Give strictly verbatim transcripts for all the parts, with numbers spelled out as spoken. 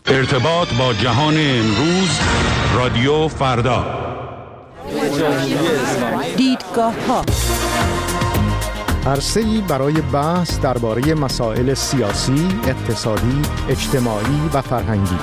ارتباط با جهان امروز، رادیو فردا. دیدگاه ها، عرصه‌ای برای بحث درباره مسائل سیاسی، اقتصادی، اجتماعی و فرهنگی.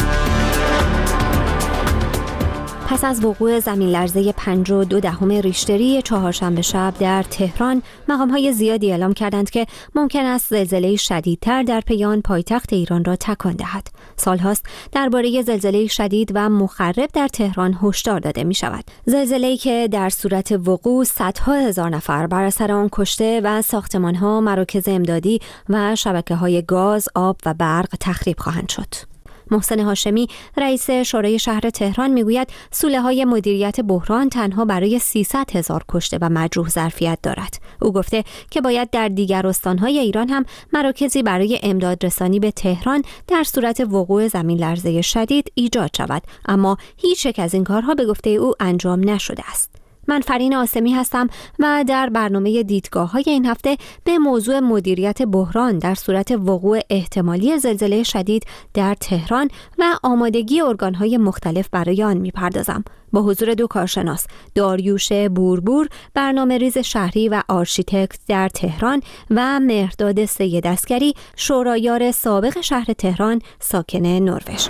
پس از وقوع زمین لرزه پنج و دو دهم ریشتری چهارشنبه شب در تهران، مقام‌های زیادی اعلام کردند که ممکن است زلزله شدیدتر در پی آن پایتخت ایران را تکان دهد. سال‌هاست درباره زلزله شدید و مخرب در تهران هشدار داده می‌شود. زلزله‌ای که در صورت وقوع صدها هزار نفر بر اثر آن کشته و ساختمان‌ها، مراکز امدادی و شبکه‌های گاز، آب و برق تخریب خواهند شد. محسن هاشمی رئیس شورای شهر تهران میگوید سوله‌های مدیریت بحران تنها برای سیصد هزار کشته و مجروح ظرفیت دارد. او گفته که باید در دیگر استان‌های ایران هم مراکزی برای امداد رسانی به تهران در صورت وقوع زمین لرزه شدید ایجاد شود، اما هیچ یک از این کارها به گفته او انجام نشده است. من فرین آسمی هستم و در برنامه دیدگاه‌های این هفته به موضوع مدیریت بحران در صورت وقوع احتمالی زلزله شدید در تهران و آمادگی ارگان‌های مختلف برای آن می‌پردازم. با حضور دو کارشناس، داریوش بوربور، برنامه‌ریز شهری و آرشیتکت در تهران و مهرداد سید عسگری، شورایار سابق شهر تهران، ساکن نروژ.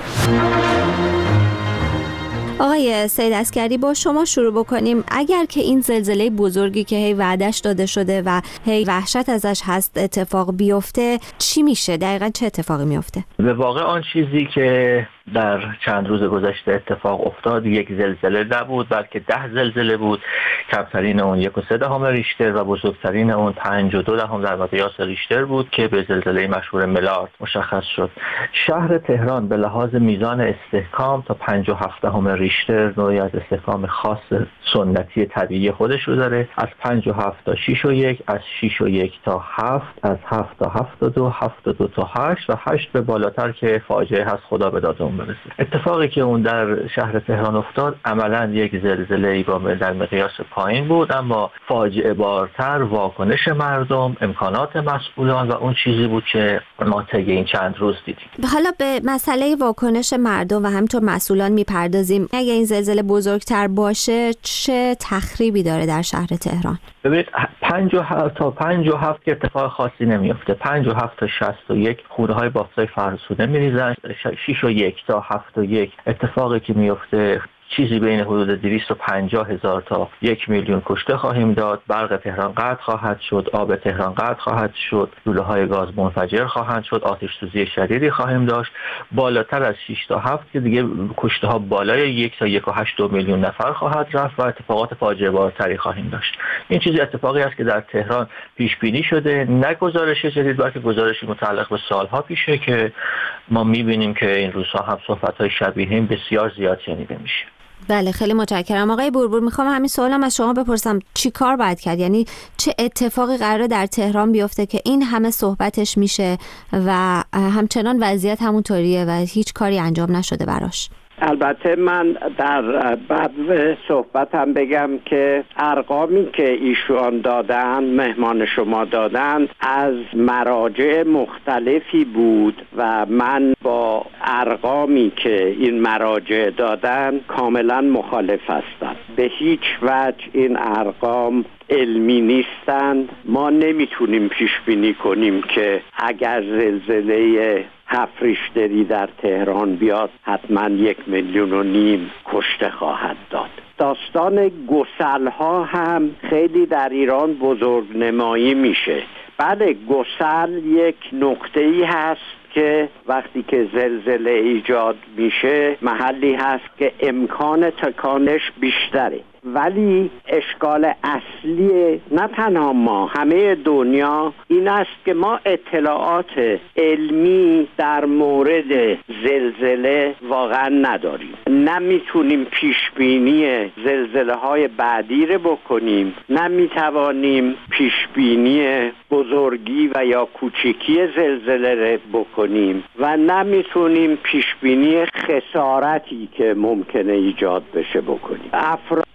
آقای سید عسگری، با شما شروع بکنیم. اگر که این زلزله بزرگی که هی وعدش داده شده و هی وحشت ازش هست اتفاق بیفته، چی میشه؟ دقیقاً چه اتفاقی میفته؟ به واقع آن چیزی که در چند روز گذشته اتفاق افتاد یک زلزله نبود، بلکه ده زلزله بود. کمترین اون یک و سه دهم ریشتر و بزرگترین اون پنج و دو دهم در مقیاس ریشتر بود که به زلزله مشهور ملارد مشخص شد. شهر تهران به لحاظ میزان استحکام تا پنج و هفت دهم ریشتر نوعی از استحکام خاص سنتی طبیعی خودش رو داره. از پنج و هفت تا شش و یک، از شش و یک تا هفت، از هفت تا هفت و دو، هفت و دو تا هشت و هشت به بالاتر که فاجعه هست خدا به داد اون برسه. اتفاقی که اون در شهر تهران افتاد عملاً یک زلزله با در مقیاس پایین بود، اما فاجعه بارتر واکنش مردم، امکانات مسئولان و اون چیزی بود که ما طی این چند روز دیدیم. حالا به مسئله واکنش مردم و همینطور مسئولان میپردازیم. اگه این زلزله بزرگتر باشه چه تخریبی داره در شهر تهران؟ ببینید پنج و هفت تا پنج و هفت که اتفاق خاصی نمیفته. پنج و هفت تا شصت و یک خونه های بافتای فرسوده میریزن. شش و یک تا هفت و یک اتفاقی که میفته چیزی بین حدود دویست و پنجاه هزار تا یک میلیون کشته خواهیم داد. برق تهران قطع خواهد شد، آب تهران قطع خواهد شد، لوله‌های گاز منفجر خواهند شد، آتش سوزی شدیدی خواهیم داشت. بالاتر از شش تا هفت که دیگه کشته ها بالای یک تا یک و هشت میلیون نفر خواهد رفت و اتفاقات فاجعه بارتری خواهیم داشت. این چیزی اتفاقی است که در تهران پیش بینی شده، نه گزارش جدید بلکه گزارشی متعلق به سالها پیشه که ما می‌بینیم که این روزها هم صحبت‌های شبیه این بسیار زیاد شنیده میشه. بله، خیلی متشکرم. آقای بوربور، میخوام همین سوالم از شما بپرسم، چی کار باید کرد؟ یعنی چه اتفاقی قراره در تهران بیفته که این همه صحبتش میشه و همچنان وضعیت همونطوریه و هیچ کاری انجام نشده براش؟ البته من در بعد صحبتم بگم که ارقامی که ایشون دادن، مهمان شما دادن، از مراجع مختلفی بود و من با ارقامی که این مراجع دادن کاملا مخالف هستم. به هیچ وجه این ارقام علمی نیستند. ما نمیتونیم پیش بینی کنیم که اگر زلزله هفت ریشتری در تهران بیاد حتما یک میلیون و نیم کشته خواهد داد. داستان گسل ها هم خیلی در ایران بزرگ نمایی میشه. بله، گسل یک نقطه‌ای هست که وقتی که زلزله ایجاد میشه محلی هست که امکان تکانش بیشتره، ولی اشکال اصلی نه تنها ما، همه دنیا این است که ما اطلاعات علمی در مورد زلزله واقعا نداریم. نمیتونیم پیش بینی زلزله های بعدی رو بکنیم، نمیتوانیم پیش بینی بزرگی و یا کوچکی زلزله رو بکنیم و نمیتونیم پیش بینی خسارتی که ممکنه ایجاد بشه بکنیم. افراد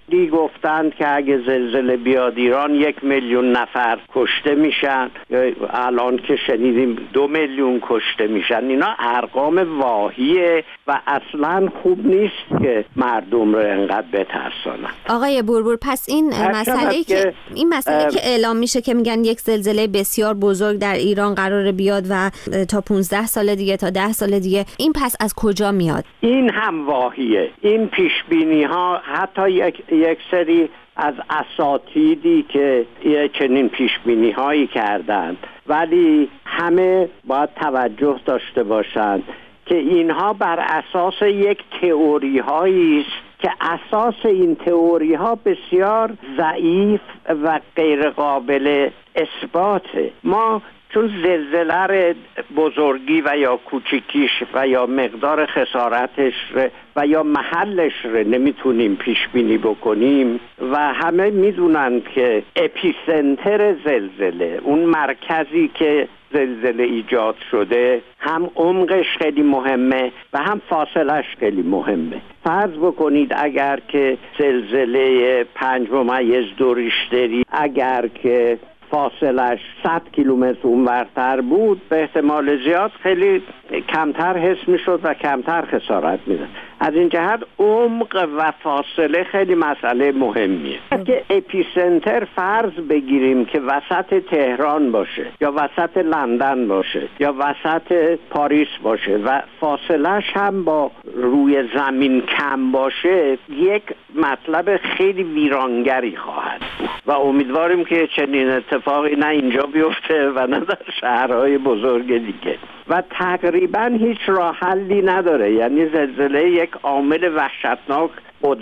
دی گفتند که اگه زلزله بیاد ایران یک میلیون نفر کشته میشن، الان که شنیدیم دو میلیون کشته میشن. اینا ارقام واهیه و اصلا خوب نیست که مردم رو انقدر بترسانن. آقای بوربور، پس این مسئله که این مسئله که اعلام میشه که میگن یک زلزله بسیار بزرگ در ایران قراره بیاد و تا پانزده سال دیگه تا ده سال دیگه، این پس از کجا میاد؟ این هم واهیه. این پیش بینی ها حتی یک یک سری از اساتیدی که چنین پیش بینی هایی کردند، ولی همه باید توجه داشته باشند که اینها بر اساس یک تئوری هایی است که اساس این تئوری ها بسیار ضعیف و غیر قابل اثباته. ما چون زلزله بزرگی و یا کوچیکیش و یا مقدار خسارتش و یا محلش رو نمیتونیم پیش بینی بکنیم و همه میدونن که اپیسنتر زلزله، اون مرکزی که زلزله ایجاد شده، هم عمقش خیلی مهمه و هم فاصلش خیلی مهمه. فرض بکنید اگر که زلزله پنج ممیز دو ریشتری اگر که فاصلش صد کیلومتر اونورتر بود، به احتمال زیاد خیلی کمتر حس میشد و کمتر خسارت میداد. از این جهت عمق و فاصله خیلی مسئله مهمیه. اگه اپیسنتر فرض بگیریم که وسط تهران باشه یا وسط لندن باشه یا وسط پاریس باشه و فاصلش هم با روی زمین کم باشه، یک مطلب خیلی ویرانگری خواهد بود و امیدواریم که چنین اتفاقی نه اینجا بیفته و نه در شهرهای بزرگ دیگه. و تقریبا هیچ راه حلی نداره. یعنی زلزله یک عامل وحشتناک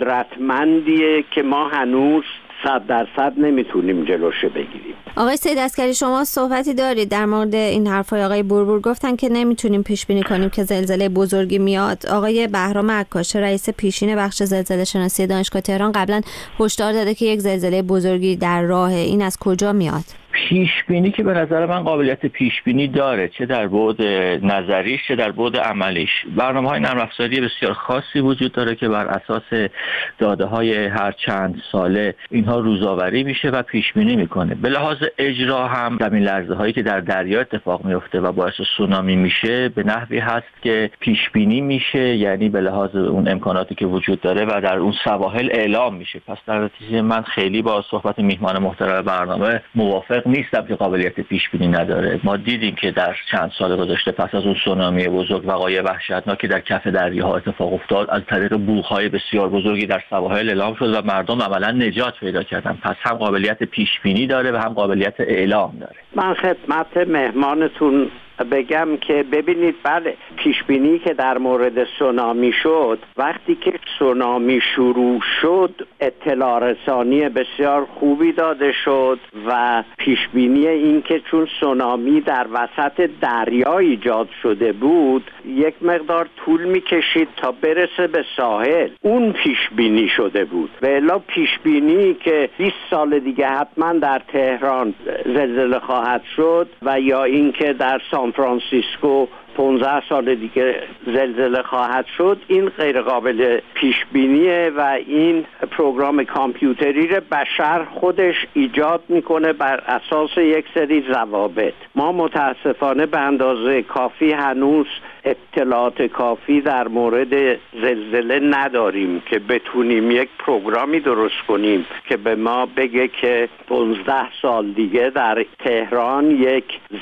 قدرتمندیه که ما هنوز صد درصد نمیتونیم جلوشه بگیریم. آقای سید عسکری، شما صحبتی دارید در مورد این حرفای آقای بوربور؟ گفتن که نمیتونیم پیش بینی کنیم که زلزله بزرگی میاد. آقای بهرام عکاشه، رئیس پیشین بخش زلزله شناسی دانشگاه تهران، قبلا هشدار داده که یک زلزله بزرگی در راهه. این از کجا میاد؟ پیش بینی که به نظر من قابلیت پیش بینی داره، چه در بعد نظریش چه در بعد عملیش. برنامه‌های نرم افزاری بسیار خاصی وجود داره که بر اساس داده‌های هر چند ساله اینها روزآوری میشه و پیش بینی میکنه. به لحاظ اجرا هم زمین لرزه‌هایی که در دریا اتفاق میفته و باعث سونامی میشه به نحوی هست که پیش بینی میشه، یعنی به لحاظ اون امکاناتی که وجود داره و در اون سواحل اعلام میشه. پس در نتیجه من خیلی با صحبت میهمان محترم برنامه موافق نیستم که قابلیت پیش بینی نداره. ما دیدیم که در چند سال گذشته پس از اون سونامی بزرگ وقایع وحشتناکی در کف دریاها اتفاق افتاد، از طریق بوغ‌های بسیار بزرگی در سواحل اعلام شد و مردم عملاً نجات پیدا کردن. پس هم قابلیت پیش بینی داره و هم قابلیت اعلام داره. من خدمت مهمانتون بگم که ببینید، بله، پیش بینی که در مورد سونامی شد، وقتی که سونامی شروع شد اطلاع رسانی بسیار خوبی داده شد و پیش بینی این که چون سونامی در وسط دریا ایجاد شده بود یک مقدار طول میکشید تا برسه به ساحل، اون پیش بینی شده بود. و الا پیش بینی که بیست سال دیگه حتما در تهران زلزله خواهد شد و یا اینکه در سان فرانسیسکو پانزده سال دیگه زلزله خواهد شد، این غیر قابل پیش بینیه و این پروگرام کامپیوتری رو بشر خودش ایجاد میکنه بر اساس یک سری ضوابط. ما متاسفانه به اندازه کافی هنوز اطلاعات کافی در مورد زلزله نداریم که بتونیم یک پروگرامی درست کنیم که به ما بگه که پانزده سال دیگه در تهران یک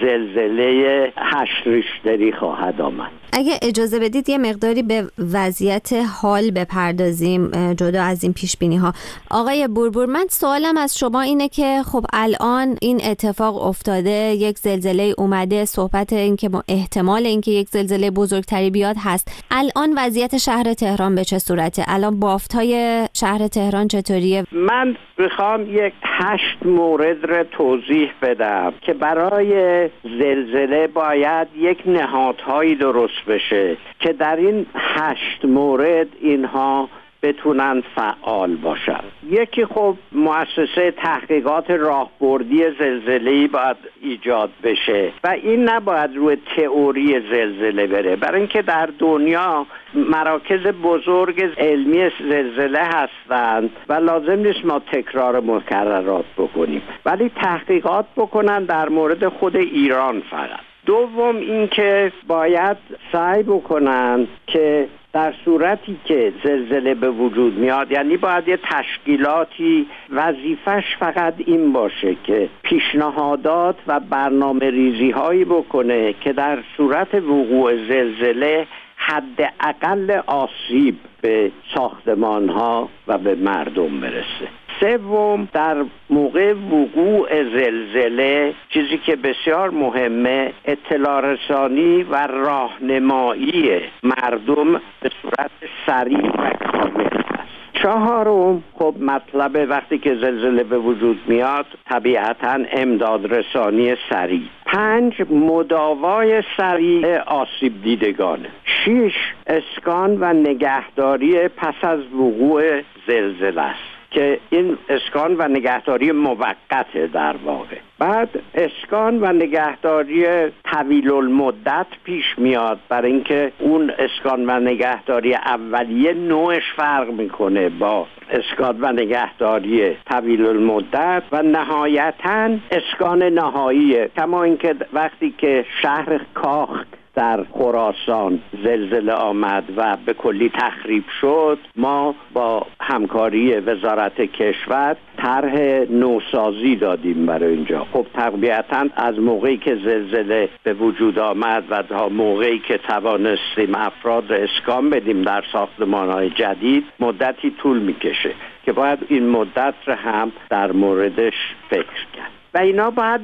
زلزله هشت ریشتری خواهد آمد. اگه اجازه بدید یه مقداری به وضعیت حال بپردازیم جدا از این پیش بینی ها. آقای بوربور، من سوالم از شما اینه که خب الان این اتفاق افتاده، یک زلزله اومده، صحبت این که احتمال این که یک زلزله بزرگتری بیاد هست. الان وضعیت شهر تهران به چه صورته؟ الان بافت‌های شهر تهران چطوریه؟ من میخوام یک هشت مورد رو توضیح بدم که برای زلزله باید یک نهادهایی درست بشه که در این هشت مورد اینها بتونن فعال باشن. یکی خب مؤسسه تحقیقات راهبردی زلزله‌ای باید ایجاد بشه و این نباید روی تئوری زلزله بره، برای اینکه در دنیا مراکز بزرگ علمی زلزله هستند و لازم نیست ما تکرار مکررات بکنیم، ولی تحقیقات بکنن در مورد خود ایران فقط. دوم اینکه باید سعی بکنن که در صورتی که زلزله به وجود میاد، یعنی باید یه تشکیلاتی وظیفش فقط این باشه که پیشنهادات و برنامه ریزی هایی بکنه که در صورت وقوع زلزله حداقل آسیب به ساختمان ها و به مردم برسه. سوم، در موقع وقوع زلزله چیزی که بسیار مهمه اطلاع رسانی و راهنمایی مردم به صورت سریع و کامل است. چهارم، خب مطلب وقتی که زلزله به وجود میاد طبیعتاً امداد رسانی سریع. پنج، مداوای سریع آسیب دیدگانه. شش، اسکان و نگهداری پس از وقوع زلزله است که این اسکان و نگهداری موقته در واقع. بعد اسکان و نگهداری طویل المدت پیش میاد، برای اینکه اون اسکان و نگهداری اولیه نوعش فرق میکنه با اسکان و نگهداری طویل المدت. و نهایتاً اسکان نهاییه، کما اینکه وقتی که شهر کاخ در خراسان زلزله آمد و به کلی تخریب شد، ما با همکاری وزارت کشور طرح نوسازی دادیم برای اینجا. خب طبیعتاً از موقعی که زلزله به وجود آمد و تا موقعی که توانستیم افراد اسکان بدیم در ساختمان‌های جدید مدتی طول میکشه که باید این مدت رو هم در موردش فکر کرد. و اینا باید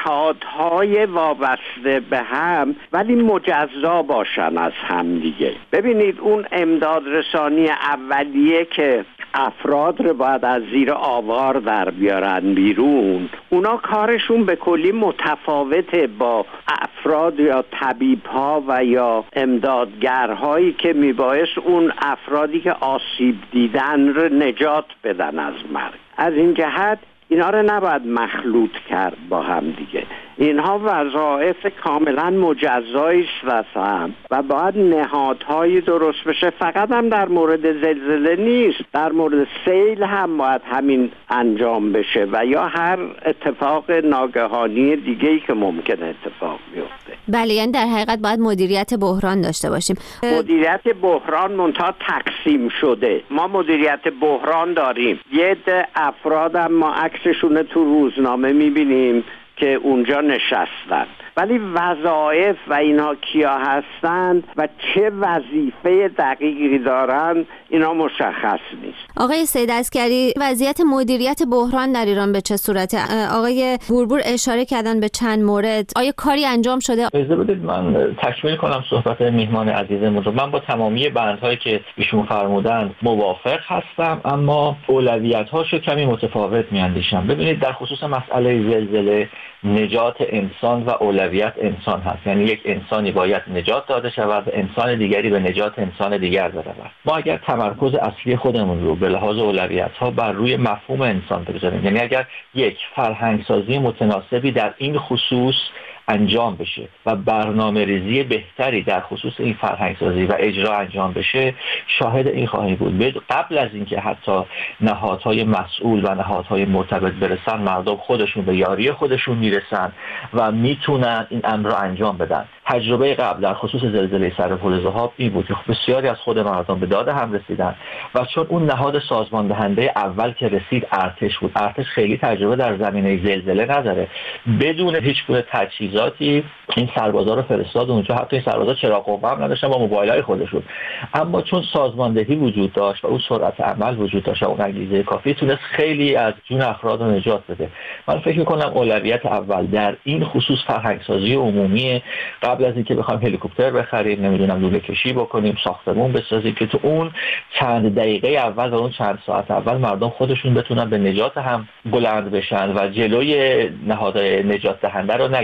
نهادهای وابسته به هم ولی مجزا باشن از هم دیگه. ببینید اون امداد رسانی اولیه که افراد رو باید از زیر آوار در بیارن بیرون، اونا کارشون به کلی متفاوته با افراد یا طبیب‌ها و یا امدادگرهایی که میبایست اون افرادی که آسیب دیدن رو نجات بدن از مرگ. از این جهت اینا رو نباید مخلوط کرد با هم دیگه. اینها وظایف کاملا مجزایی است و باید نهادهای درست بشه. فقط هم در مورد زلزله نیست، در مورد سیل هم باید همین انجام بشه و یا هر اتفاق ناگهانی دیگه‌ای که ممکن اتفاق بیفته. بله، یعنی در حقیقت باید مدیریت بحران داشته باشیم. مدیریت بحران منتها تقسیم شده. ما مدیریت بحران داریم، یه عده افراد هم ما عکسشون تو روزنامه میبینیم که اونجا نشستن، ولی وظایف و اینها کیا هستند و چه وظیفه دقیقی دارن اینا مشخص نیست. آقای سید عسکری، وضعیت مدیریت بحران در ایران به چه صورته؟ آقای بوربور اشاره کردن به چند مورد. آیا کاری انجام شده؟ اجازه بدید من تکمیل کنم صحبت میهمان عزیزمون رو. من با تمامی بندهایی که ایشون فرمودن موافق هستم، اما اولویت‌هاشو کمی متفاوت می‌اندیشم. ببینید در خصوص مسئله زلزله نجات انسان و اولویت انسان هست، یعنی یک انسانی باید نجات داده شود و انسان دیگری به نجات انسان دیگر برود. ما اگر تمرکز اصلی خودمون رو به لحاظ اولویت ها بر روی مفهوم انسان بگذاریم، یعنی اگر یک فرهنگ سازی متناسبی در این خصوص انجام بشه و برنامه ریزی بهتری در خصوص این فرهنگ سازی و اجرا انجام بشه، شاهد این خواهیم بود قبل از اینکه حتی نهادهای مسئول و نهادهای مرتبط برسن، مردم خودشون به یاری خودشون میرسن و میتونن این امر رو انجام بدن. تجربه قبل در خصوص زلزله سرپل ذهاب این بود که بسیاری از خود مردم به داد هم رسیدن و چون اون نهاد سازمان دهنده اول که رسید ارتش بود، ارتش خیلی تجربه در زمینه زلزله نداره، بدون هیچ گونه تجهیزاتی این سربازا رو فرستاد اونجا. حتی این سربازا چراغ قوه هم نداشتن با موبایل‌های خودشون، اما چون سازماندهی وجود داشت و اون سرعت عمل وجود داشت و اون انگیزه کافی، تونست خیلی از جون افراد رو نجات بده. من فکر می‌کنم اولویت اول در این خصوص فرهنگ‌سازی عمومی، قبل از اینکه بخوایم هلیکوپتر بخریم، نمیدونم لوله کشی بکنیم، ساختمون بسازیم، که تو اون چند دقیقه اول و اون چند ساعت اول مردم خودشون بتونن به نجات هم بلند بشن و جلوی نهادهای نجات دهنده رو نگیرن. این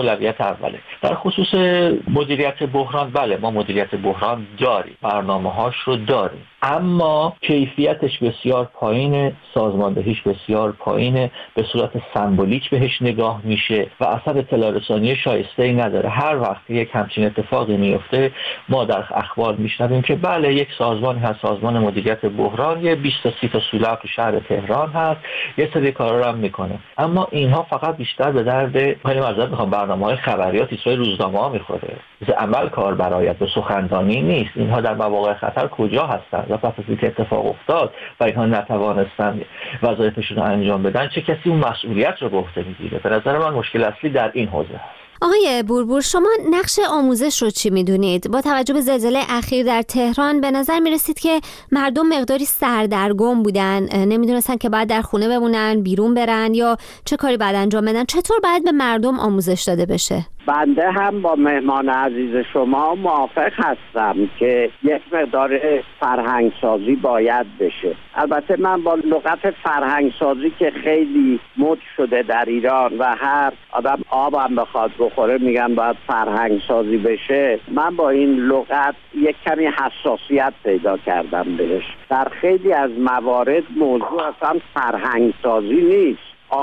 اولویت اوله. در خصوص مدیریت بحران، بله ما مدیریت بحران داریم، برنامه‌هاش رو داریم، اما کیفیتش بسیار پایینه، سازماندهیش بسیار پایینه، به صورت سمبولیک بهش نگاه میشه و اثر اطلاع رسانی شایسته‌ای نداره. هر وقت یک همچین اتفاقی میفته ما در اخبار میشنویم که بله یک سازمان هست، سازمان مدیریت بحران، یه بیست تا سی تا سولاق تو شهر تهران هست، یه سری کارا رو هم میکنه، اما اینها فقط بیشتر به درد خیلی معذرت میخوام برنامه‌های خبریات ایستای روزنامه‌ها میخوره. ز عمل کار برایت به سخنرانی نیست. اینها در مواقع خطر کجا هستن؟ و پس از اینکه اتفاق افتاد و اینها نتوانستن وظایفشون رو انجام بدن، چه کسی اون مسئولیت رو به عهده میگیره؟ به نظر من مشکل اصلی در این حوزه هست. آقای بوربور، شما نقش آموزش رو چی میدونید؟ با توجه به زلزله اخیر در تهران به نظر میرسید که مردم مقداری سردرگم بودن، نمیدونستن که باید در خونه بمونن، بیرون برن یا چه کاری باید انجام بدن. چطور باید به مردم آموزش داده بشه؟ بنده هم با مهمان عزیز شما موافق هستم که یک مقدار فرهنگسازی باید بشه. البته من با لغت فرهنگسازی که خیلی مد شده در ایران و هر آدم آبم بخواد بخوره میگن باید فرهنگسازی بشه، من با این لغت یک کمی حساسیت پیدا کردم بهش. در خیلی از موارد موضوع اصلا فرهنگسازی نیست،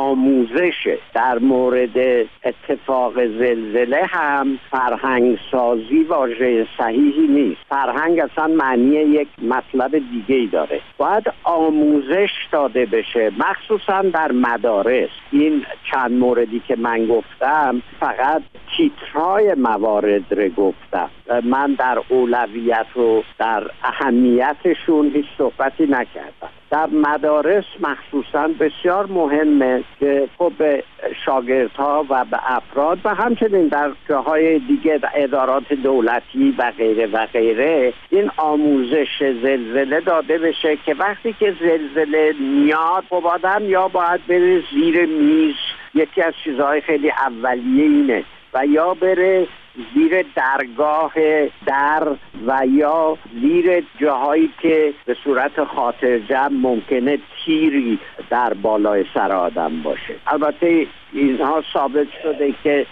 آموزشه. در مورد اتفاق زلزله هم فرهنگ سازی واژه صحیحی نیست. فرهنگ اصلا معنی یک مطلب دیگه ای داره. باید آموزش داده بشه، مخصوصا در مدارس. این چند موردی که من گفتم فقط تیترهای موارد رو گفتم، من در اولویت و در اهمیتشون هیچ صحبتی نکردم. در مدارس مخصوصا بسیار مهمه که خب به شاگردها و به افراد و همچنین در جاهای دیگه ادارات دولتی و غیره و غیره این آموزش زلزله داده بشه که وقتی که زلزله میاد خب آدم یا باید بره زیر میز، یکی از چیزهای خیلی اولیه اینه، و یا بره زیر درگاه در و یا زیر جاهایی که به صورت خاطر جمع ممکنه تیری در بالای سر آدم باشه. البته اینها ثابت شده که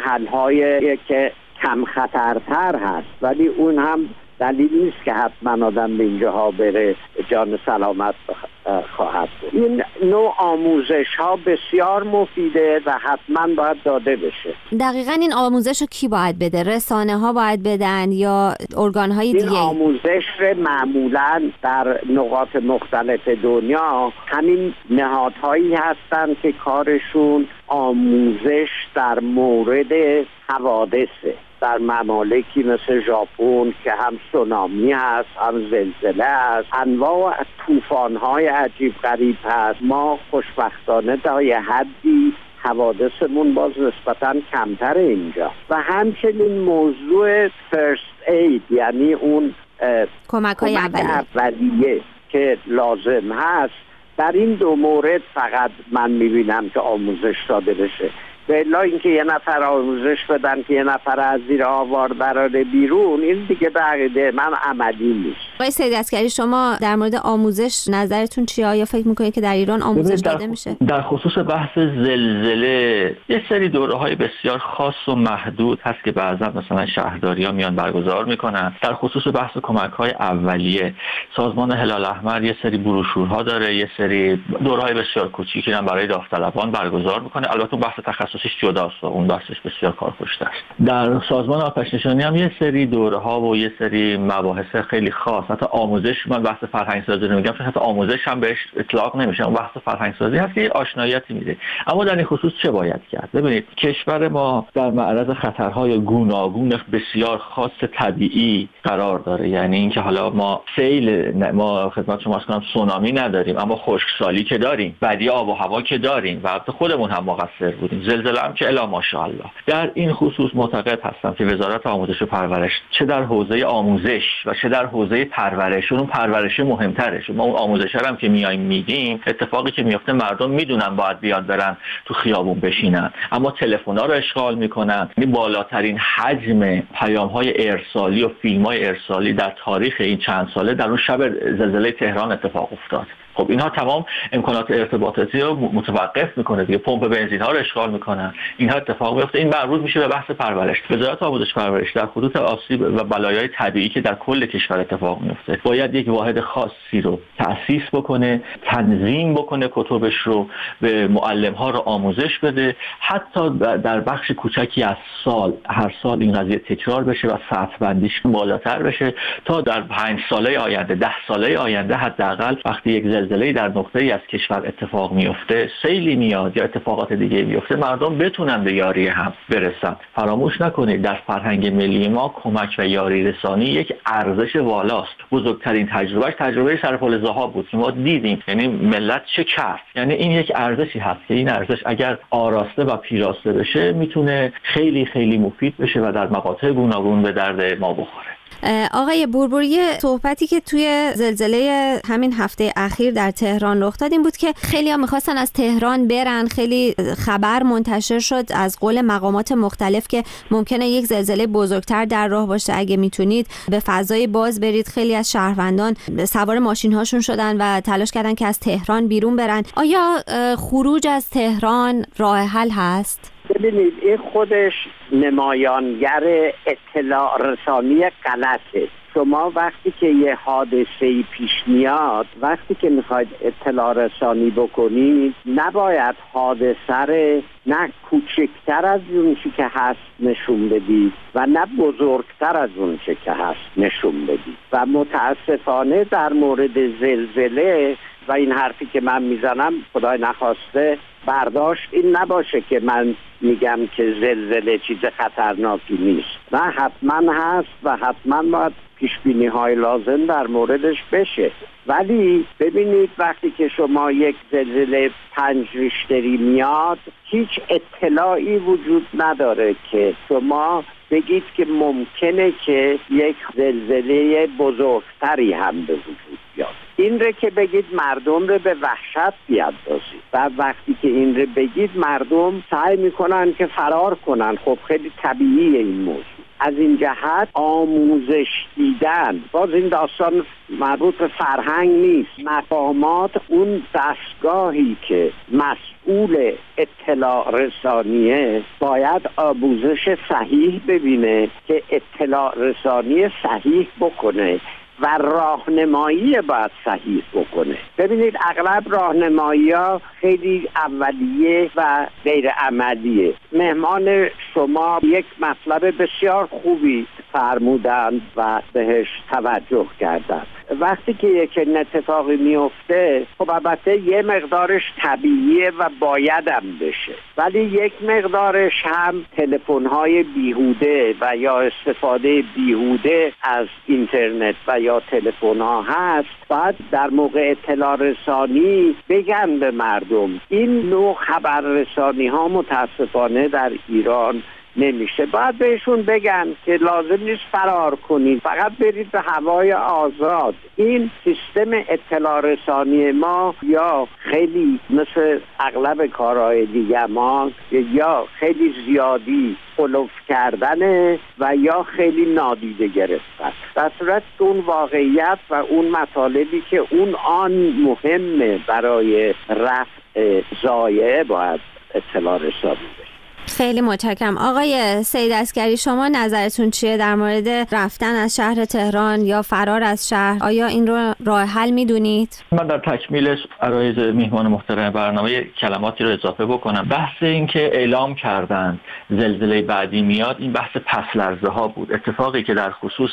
محل‌های که کم خطرتر هست، ولی اون هم دلیل نیست که حتما آدم به اینجاها بره جان سلامت خواهد بود. این نوع آموزش ها بسیار مفیده و حتما باید داده بشه. دقیقاً این آموزش رو کی باید بده؟ رسانه ها باید بدن یا ارگان های دیگه؟ این آموزش معمولاً در نقاط مختلف دنیا همین نهادهایی هستن که کارشون آموزش در مورد حوادثه. در ممالکی مثل ژاپن که هم سونامی هست، هم زلزله هست، انواع طوفان‌های عجیب غریب هست. ما خوشبختانه تا یه حدی حوادثمون باز نسبتاً کمتر اینجا. و همچنین موضوع فرست اید، یعنی اون کمک‌های اولیه. اولیه که لازم هست، در این دو مورد فقط من می‌بینم که آموزش داده بشه. بلا اینکه یه نفر آموزش بدن که یه نفر از زیر آوار براره بیرون، این دیگه به عقیده من عملی نیست. آقای سیدعسکری، شما در مورد آموزش نظرتون چیه؟ آیا فکر میکنید که در ایران آموزش داده میشه؟ در خصوص بحث زلزله یه سری دوره‌های بسیار خاص و محدود هست که بعضا مثلا شهرداری‌ها میان برگزار میکنن. در خصوص بحث کمک‌های اولیه سازمان هلال احمر یه سری بروشورها داره، یه سری دوره‌های بسیار کوچیکی هم برای داوطلبان برگزار میکنه. البته بحث تخصصیش جداست و اون بحثش بسیار کارکشته است. در سازمان آتش نشانی هم یه سری دوره‌ها و یه سری مباحث خیلی خاص، حتی آموزش، من بحث فرهنگ سازی رو میگم چون حتی آموزش هم بهش اطلاق نمیشه، اون بحث فرهنگ سازی هست که آشناییتی میده. اما در این خصوص چه باید کرد؟ ببینید کشور ما در معرض خطرهای گوناگون بسیار خاص طبیعی قرار داره. یعنی اینکه حالا ما سیل، ما خدمت شما عرض کنم سونامی نداریم، اما خشکسالی که داریم، بدی آب و هوا که داریم و البته خودمون هم مقصر بودیم، زلزله هم که الا ماشاءالله. در این خصوص معتقد هستم که وزارت آموزش و پرورش چه در حوزه آموزش و چه در حوزه پرورش، اون پرورش مهمتره. ما اون آموزش هم که میایم میدیم، اتفاقی که میفته مردم میدونن باید بیاد برن تو خیابون بشینن، اما تلفن‌ها رو اشغال میکنن. این بالاترین حجم پیام‌های ارسالی و فیلم‌های ارسالی در تاریخ این چند ساله در اون شب زلزله تهران اتفاق افتاد. خب اینها تمام امکانات ارتباطاتی رو متوقف میکنه دیگه، پمپ بنزین ها رو اشغال میکنن، اینها اتفاق میفته. این مربوط میشه به بحث پرورش. وزارت آموزش پرورش در خطوط آسیب و بلایای طبیعی که در کل کشور اتفاق میفته باید یک واحد خاصی رو تأسیس بکنه، تنظیم بکنه، کتبش رو به معلم ها رو آموزش بده، حتی در بخش کوچکی از سال هر سال این قضیه تکرار بشه و سطح بندیش بالاتر بشه تا در پنج ساله آینده، ده ساله آینده حداقل وقتی یک زلزله در نقطه‌ای از کشور اتفاق میفته، سیلی میاد یا اتفاقات دیگه میفته، مردم بتونن به یاری هم برسن. فراموش نکنید در فرهنگ ملی ما کمک و یاری رسانی یک ارزش والاست. بزرگترین تجربهش تجربه سرپل ذهاب بود که ما دیدیم یعنی ملت چه کرد. یعنی این یک ارزشی هست که این ارزش اگر آراسته و پیراسته بشه میتونه خیلی خیلی مفید بشه و در مقاطع گوناگون به درد ما بخوره. آقای بوربوری، صحبتی که توی زلزله همین هفته اخیر در تهران رخ داد این بود که خیلی‌ها می‌خواستن از تهران برن، خیلی خبر منتشر شد از قول مقامات مختلف که ممکنه یک زلزله بزرگتر در راه باشه، اگه میتونید به فضای باز برید. خیلی از شهروندان سوار ماشین‌هاشون شدن و تلاش کردن که از تهران بیرون برن. آیا خروج از تهران راه حل هست؟ ببینید این خودش نمایانگر اطلاع رسانی غلطه. شما وقتی که یه حادثه‌ای پیش میاد، وقتی که میخواید اطلاع رسانی بکنید، نباید حادثه رو نه کوچکتر از اون چی که هست نشون بدید و نه بزرگتر از اون چی که هست نشون بدید. و متاسفانه در مورد زلزله و این حرفی که من میزنم خدای نخواسته برداشت این نباشه که من میگم که زلزله چیز خطرناکی نیست. نه، حتما هست و حتما باید پیشبینی های لازم در موردش بشه. ولی ببینید وقتی که شما یک زلزله پنج ریشتری میاد، هیچ اطلاعی وجود نداره که شما بگید که ممکنه که یک زلزله بزرگتری هم به وجود بیاد. این رو که بگید مردم رو به وحشت بیاندازید و وقتی که این رو بگید مردم سعی میکنن که فرار کنن. خب خیلی طبیعیه این موضوع. از این جهت آموزش دیدن، باز این داستان مربوط به فرهنگ نیست، مقامات اون دستگاهی که مسئول اطلاع رسانیه باید آموزش صحیح ببینه که اطلاع رسانی صحیح بکنه و راهنمایی باید صحیح بکنه. ببینید اغلب راهنمایی ها خیلی اولیه و غیر عملیه. مهمان شما یک مطلب بسیار خوبی فرمودند و بهش توجه کردند. وقتی که یک اتفاقی میفته خب البته یه مقدارش طبیعیه و بایدم بشه، ولی یک مقدارش هم تلفن‌های بیهوده و یا استفاده بیهوده از اینترنت و یا تلفن‌ها هست. بعد در موقع اطلاع رسانی بگن به مردم. این نوع خبررسانی ها متاسفانه در ایران نمیشه. باید بهشون بگن که لازم نیست فرار کنید، فقط برید به هوای آزاد. این سیستم اطلاع رسانی ما یا خیلی مثل اغلب کارهای دیگه ما یا خیلی زیادی خلوف کردنه و یا خیلی نادیده گرفتن. در صورت اون واقعیت و اون مطالبی که اون آن مهمه برای رفع ضایعه باید اطلاع رسانی بشه. خیلی متشکرم. آقای سید عسگری، شما نظرتون چیه در مورد رفتن از شهر تهران یا فرار از شهر؟ آیا این رو راه حل میدونید؟ من در تکمیلش عرایض میهمان محترم برنامه کلماتی رو اضافه بکنم. بحث این که اعلام کردن زلزله بعدی میاد، این بحث پس لرزه ها بود. اتفاقی که در خصوص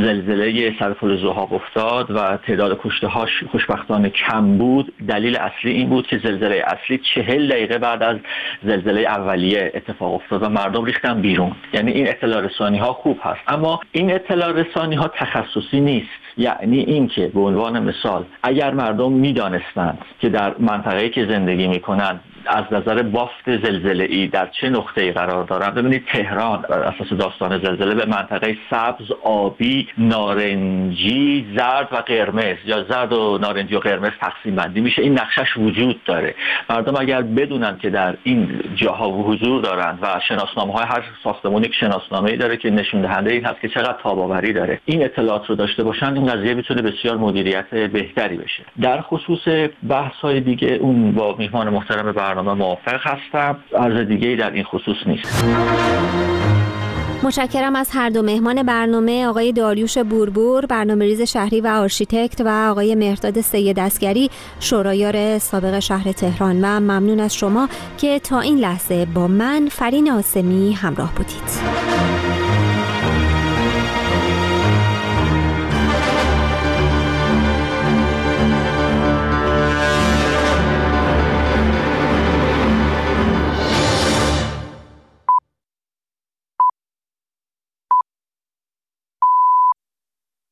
زلزله سرپل ذهاب افتاد و تعداد کشته هاش خوشبختانه کم بود، دلیل اصلی این بود که زلزله اصلی چهل دقیقه بعد از زلزله اولیه اتفاق افتاد و مردم ریختن بیرون. یعنی این اطلاع رسانی ها خوب هست، اما این اطلاع رسانی ها تخصصی نیست. یعنی این که به عنوان مثال اگر مردم میدانستند که در منطقه‌ای که زندگی میکنند از نظر بافت زلزله‌ای در چه نقطه‌ای قرار دارند. ببینید تهران اساس داستان زلزله به منطقه سبز، آبی، نارنجی، زرد و قرمز یا زرد و نارنجی و قرمز تقسیم بندی میشه. این نقشش وجود داره. مردم اگر بدونن که در این جاها حضور دارند و شناسنامه‌های هر ساختمانی یک شناسنامه‌ای داره که نشون دهنده این هست که چقدر تاب‌آوری داره، این اطلاعات رو داشته باشن، این قضیه میتونه بسیار مدیریت بهتری بشه. در خصوص بحث‌های دیگه اون با میهمان محترم برنامه موافق هستم. عرض دیگه‌ای در این خصوص نیست. متشکرم از هر دو مهمان برنامه، آقای داریوش بوربور، برنامه‌ریز شهری و آرشیتکت، و آقای مهرداد سید اسگری، شورایار سابق شهر تهران. و ممنون از شما که تا این لحظه با من فرین آسمی همراه بودید.